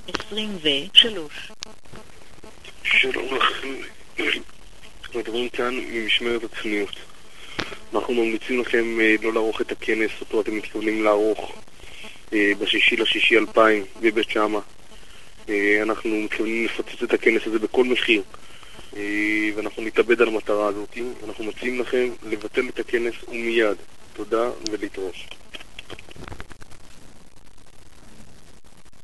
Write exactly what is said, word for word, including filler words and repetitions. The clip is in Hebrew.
עשרים ושלוש. שלום לכם, מדברים כאן ממשמרת הצניעות. אנחנו ממליצים לכם לא לערוך את הכנס אותו אתם מתכוונים לערוך בשישי לשישי אלפיים בבית שמה. אנחנו מתכוונים לפוצץ את הכנס הזה בכל מחיר, ואנחנו נתאבד על המטרה הזאת. אנחנו מציעים לכם לבטל את הכנס ומיד. תודה ולהתראות.